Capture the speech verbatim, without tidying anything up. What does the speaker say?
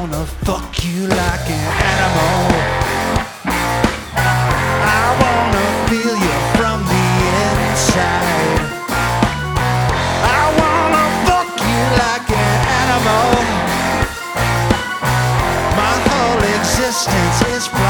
wanna fuck you like an animal. I wanna feel you from the inside. I wanna fuck you like an animal. My whole existence is